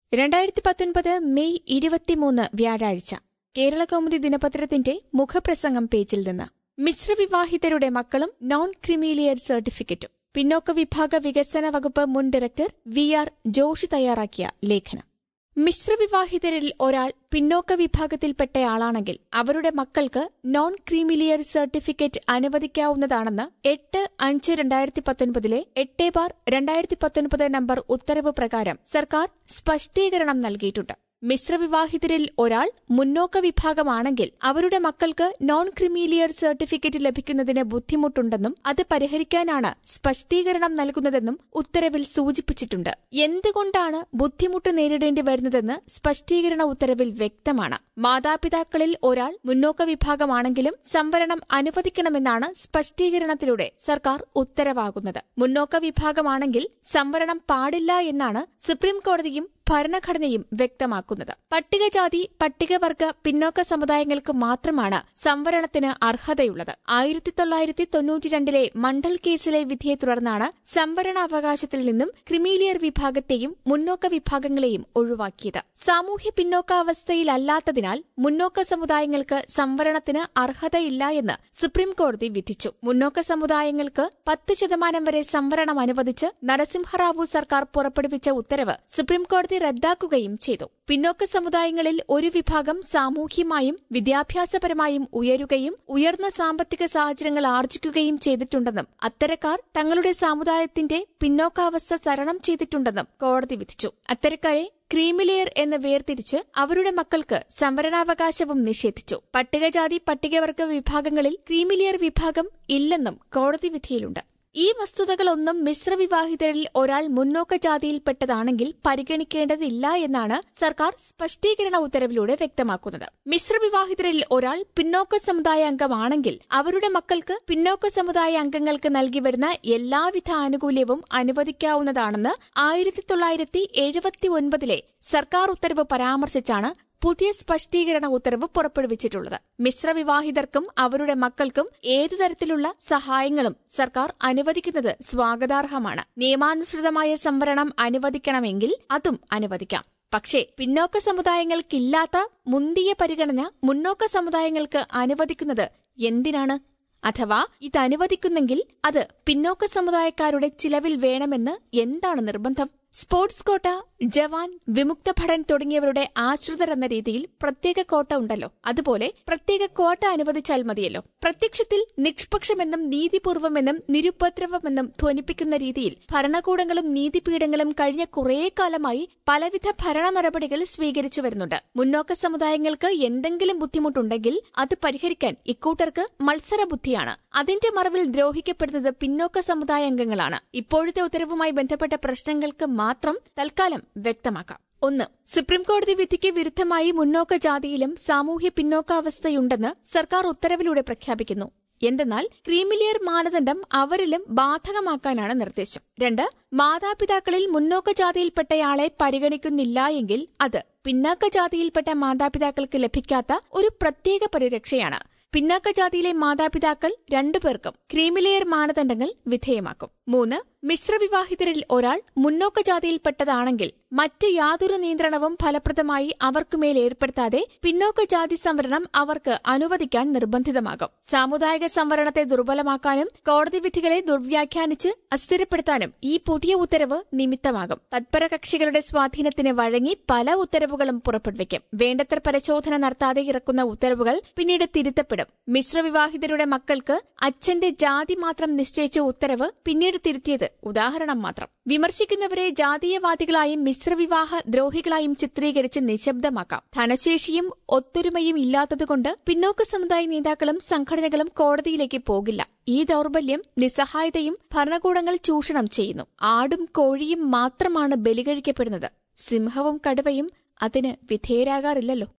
2019 May 23 വ്യാഴാഴ്ച കേരളകൗമുദി ദിനപത്രത്തിന്റെ മുഖപ്രസംഗം പേജിൽ നിന്ന് മിശ്രവിവാഹിതരുടെ മക്കളും നോൺ ക്രീമിലിയർ സർട്ടിഫിക്കറ്റും പിന്നോക്ക വിഭാഗ വികസന വകുപ്പ് മുൻ ഡയറക്ടർ VR ജോഷി തയ്യാറാക്കിയ ലേഖനം. മിശ്രവിവാഹിതരിൽ ഒരാൾ പിന്നോക്ക വിഭാഗത്തിൽപ്പെട്ടയാളാണെങ്കിൽ അവരുടെ മക്കൾക്ക് നോൺ ക്രീമിലിയർ സർട്ടിഫിക്കറ്റ് അനുവദിക്കാവുന്നതാണെന്ന് 8/5/2019 8/2019 നമ്പർ ഉത്തരവ് പ്രകാരം സർക്കാർ സ്പഷ്ടീകരണം നൽകിയിട്ടുണ്ട്. മിശ്രവിവാഹിതരിൽ ഒരാൾ മുന്നോക്ക വിഭാഗമാണെങ്കിൽ അവരുടെ മക്കൾക്ക് നോൺ ക്രീമിലിയർ സർട്ടിഫിക്കറ്റ് ലഭിക്കുന്നതിന് ബുദ്ധിമുട്ടുണ്ടെന്നും അത് പരിഹരിക്കാനാണ് സ്പഷ്ടീകരണം നൽകുന്നതെന്നും ഉത്തരവിൽ സൂചിപ്പിച്ചിട്ടുണ്ട്. എന്തുകൊണ്ടാണ് ബുദ്ധിമുട്ട് നേരിടേണ്ടി വരുന്നതെന്ന് സ്പഷ്ടീകരണ ഉത്തരവിൽ വ്യക്തമാണ്. മാതാപിതാക്കളിൽ ഒരാൾ മുന്നോക്ക വിഭാഗമാണെങ്കിലും സംവരണം അനുവദിക്കണമെന്നാണ് സ്പഷ്ടീകരണത്തിലൂടെ സർക്കാർ ഉത്തരവാകുന്നത്. മുന്നോക്ക വിഭാഗമാണെങ്കിൽ സംവരണം പാടില്ല എന്നാണ് സുപ്രീംകോടതിയും ഭരണഘടനയും വ്യക്തമാക്കുന്നത്. പട്ടികജാതി പട്ടികവർഗ പിന്നോക്ക സമുദായങ്ങൾക്ക് മാത്രമാണ് സംവരണത്തിന് അർഹതയുള്ളത്. 1992 മണ്ഡൽ കേസിലെ വിധിയെ തുടർന്നാണ് സംവരണാവകാശത്തിൽ നിന്നും ക്രീമിലിയർ വിഭാഗത്തെയും മുന്നോക്ക വിഭാഗങ്ങളെയും ഒഴിവാക്കിയത്. സാമൂഹ്യ പിന്നോക്കാവസ്ഥയിലല്ലാത്തതിനാൽ മുന്നോക്ക സമുദായങ്ങൾക്ക് സംവരണത്തിന് അർഹതയില്ല എന്ന് സുപ്രീംകോടതി വിധിച്ചു. മുന്നോക്ക സമുദായങ്ങൾക്ക് 10% വരെ സംവരണം അനുവദിച്ച് നരസിംഹറാവു സർക്കാർ പുറപ്പെടുവിച്ച ഉത്തരവ് സുപ്രീംകോടതി റദ്ദാക്കുകയും ചെയ്തു. പിന്നോക്ക സമുദായങ്ങളിൽ ഒരു വിഭാഗം സാമൂഹ്യമായും വിദ്യാഭ്യാസപരമായും ഉയരുകയും ഉയർന്ന സാമ്പത്തിക സാഹചര്യങ്ങൾ ആർജിക്കുകയും ചെയ്തിട്ടുണ്ടെന്നും അത്തരക്കാർ തങ്ങളുടെ സമുദായത്തിന്റെ പിന്നോക്കാവസ്ഥ തരണം ചെയ്തിട്ടുണ്ടെന്നും കോടതി വിധിച്ചു. അത്തരക്കാരെ ക്രീമിലെയർ എന്ന് വേർതിരിച്ച് അവരുടെ മക്കൾക്ക് സംവരണാവകാശവും നിഷേധിച്ചു. പട്ടികജാതി പട്ടികവർഗ വിഭാഗങ്ങളിൽ ക്രീമിലെയർ വിഭാഗം ഇല്ലെന്നും കോടതി വിധിയിലുണ്ട്. ഈ വസ്തുതകളൊന്നും മിശ്രവിവാഹിതരിൽ ഒരാൾ മുന്നോക്ക ജാതിയിൽപ്പെട്ടതാണെങ്കിൽ പരിഗണിക്കേണ്ടതില്ല എന്നാണ് സർക്കാർ സ്പഷ്ടീകരണ ഉത്തരവിലൂടെ വ്യക്തമാക്കുന്നത്. മിശ്രവിവാഹിതരിൽ ഒരാൾ പിന്നോക്ക സമുദായ അംഗമാണെങ്കിൽ അവരുടെ മക്കൾക്ക് പിന്നോക്ക സമുദായ അംഗങ്ങൾക്ക് നൽകിവരുന്ന എല്ലാവിധ ആനുകൂല്യവും അനുവദിക്കാവുന്നതാണെന്ന് 1979 സർക്കാർ ഉത്തരവ് പരാമർശിച്ചാണ് പുതിയ സ്പഷ്ടീകരണ ഉത്തരവ് പുറപ്പെടുവിച്ചിട്ടുള്ളത്. മിശ്രവിവാഹിതർക്കും അവരുടെ മക്കൾക്കും ഏതുതരത്തിലുള്ള സഹായങ്ങളും സർക്കാർ അനുവദിക്കുന്നത് സ്വാഗതാർഹമാണ്. നിയമാനുസൃതമായ സംവരണം അനുവദിക്കണമെങ്കിൽ അതും അനുവദിക്കാം. പക്ഷേ പിന്നോക്ക സമുദായങ്ങൾക്കില്ലാത്ത മുന്തിയ പരിഗണന മുന്നോക്ക സമുദായങ്ങൾക്ക് അനുവദിക്കുന്നത് എന്തിനാണ്? അഥവാ ഇത് അനുവദിക്കുന്നെങ്കിൽ അത് പിന്നോക്ക സമുദായക്കാരുടെ ചിലവിൽ വേണമെന്ന് എന്താണ് നിർബന്ധം? സ്പോർട്സ് കോട്ട, ജവാൻ, വിമുക്ത ഭടൻ തുടങ്ങിയവരുടെ ആശ്രിതർ എന്ന രീതിയിൽ പ്രത്യേക കോട്ട ഉണ്ടല്ലോ. അതുപോലെ പ്രത്യേക കോട്ട അനുവദിച്ചാൽ മതിയല്ലോ. പ്രത്യക്ഷത്തിൽ നിഷ്പക്ഷമെന്നും നീതിപൂർവമെന്നും നിരുപദ്രവമെന്നും ധ്വനിപ്പിക്കുന്ന രീതിയിൽ ഭരണകൂടങ്ങളും നീതിപീഠങ്ങളും കഴിഞ്ഞ കുറേ കാലമായി പലവിധ ഭരണ നടപടികൾ സ്വീകരിച്ചു വരുന്നുണ്ട്. മുന്നോക്ക സമുദായങ്ങൾക്ക് എന്തെങ്കിലും ബുദ്ധിമുട്ടുണ്ടെങ്കിൽ അത് പരിഹരിക്കാൻ ഇക്കൂട്ടർക്ക് മത്സരബുദ്ധിയാണ്. അതിന്റെ മറവിൽ ദ്രോഹിക്കപ്പെടുന്നത് പിന്നോക്ക സമുദായ അംഗങ്ങളാണ്. ഇപ്പോഴത്തെ ഉത്തരവുമായി ബന്ധപ്പെട്ട പ്രശ്നങ്ങൾക്ക് മാത്രം തൽക്കാലം വ്യക്തമാക്കാം. 1. സുപ്രീംകോടതി വിധിക്ക് വിരുദ്ധമായി മുന്നോക്ക ജാതിയിലും സാമൂഹ്യ പിന്നോക്കാവസ്ഥയുണ്ടെന്ന് സർക്കാർ ഉത്തരവിലൂടെ പ്രഖ്യാപിക്കുന്നു. എന്തെന്നാൽ ക്രീമിലിയർ മാനദണ്ഡം അവരിലും ബാധകമാക്കാനാണ് നിർദ്ദേശം. 2. മാതാപിതാക്കളിൽ മുന്നോക്ക ജാതിയിൽപ്പെട്ടയാളെ പരിഗണിക്കുന്നില്ല എങ്കിൽ അത് പിന്നാക്ക ജാതിയിൽപ്പെട്ട മാതാപിതാക്കൾക്ക് ലഭിക്കാത്ത ഒരു പ്രത്യേക പരിരക്ഷയാണ്. പിന്നാക്ക ജാതിയിലെ മാതാപിതാക്കൾ രണ്ടുപേർക്കും ക്രീമിലെയർ മാനദണ്ഡങ്ങൾ വിധേയമാക്കും. 3. മിശ്രവിവാഹിതരിൽ ഒരാൾ മുന്നോക്ക ജാതിയിൽപ്പെട്ടതാണെങ്കിൽ മറ്റ് യാതൊരു നിയന്ത്രണവും ഫലപ്രദമായി അവർക്കുമേൽ ഏർപ്പെടുത്താതെ പിന്നോക്ക ജാതി സംവരണം അവർക്ക് അനുവദിക്കാൻ നിർബന്ധിതമാകും. സാമുദായിക സംവരണത്തെ ദുർബലമാക്കാനും കോടതി വിധികളെ ദുർവ്യാഖ്യാനിച്ച് അസ്ഥിരപ്പെടുത്താനും ഈ പുതിയ ഉത്തരവ് നിമിത്തമാകും. തത്പര കക്ഷികളുടെ സ്വാധീനത്തിന് വഴങ്ങി പല ഉത്തരവുകളും പുറപ്പെടുവിക്കും. വേണ്ടത്ര പരിശോധന നടത്താതെ ഇറക്കുന്ന ഉത്തരവുകൾ പിന്നീട് തിരുത്തപ്പെടും. മിശ്രവിവാഹിതരുടെ മക്കൾക്ക് അച്ഛന്റെ ജാതി മാത്രം നിശ്ചയിച്ച ഉത്തരവ് പിന്നീട് തിരുത്തിയത് ഉദാഹരണം മാത്രം. വിമർശിക്കുന്നവരെ ജാതീയവാദികളായും മിശ്രവിവാഹ ദ്രോഹികളായും ചിത്രീകരിച്ച് നിശബ്ദമാക്കാം. ധനശേഷിയും ഒത്തൊരുമയും ഇല്ലാത്തതുകൊണ്ട് പിന്നോക്ക സമുദായ നേതാക്കളും സംഘടനകളും കോടതിയിലേക്ക് പോകില്ല. ഈ ദൌർബല്യം നിസ്സഹായതയും ഭരണകൂടങ്ങൾ ചൂഷണം ചെയ്യുന്നു. ആടും കോഴിയും മാത്രമാണ് ബലികഴിക്കപ്പെടുന്നത്. സിംഹവും കടുവയും അതിന് വിധേയരാകാറില്ലല്ലോ.